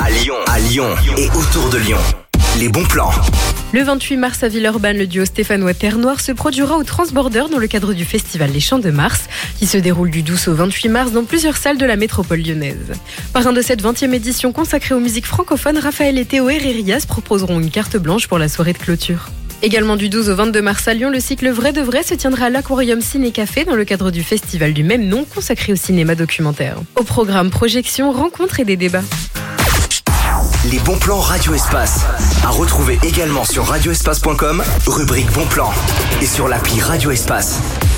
À Lyon et autour de Lyon. Les bons plans. Le 28 mars à Villeurbanne, le duo stéphanois Terre Noire se produira au Transborder dans le cadre du festival Les Chants de Mars, qui se déroule du 12 au 28 mars dans plusieurs salles de la métropole lyonnaise. Parrain de cette 20e édition consacrée aux musiques francophones, Raphaël et Théo Herrerias proposeront une carte blanche pour la soirée de clôture. Également du 12 au 22 mars à Lyon, le cycle Vrai de Vrai se tiendra à l'Aquarium Ciné Café dans le cadre du festival du même nom consacré au cinéma documentaire. Au programme projections, rencontres et des débats. Les bons plans Radio Espace. À retrouver également sur radioespace.com, rubrique bons plans. Et sur l'appli Radio Espace.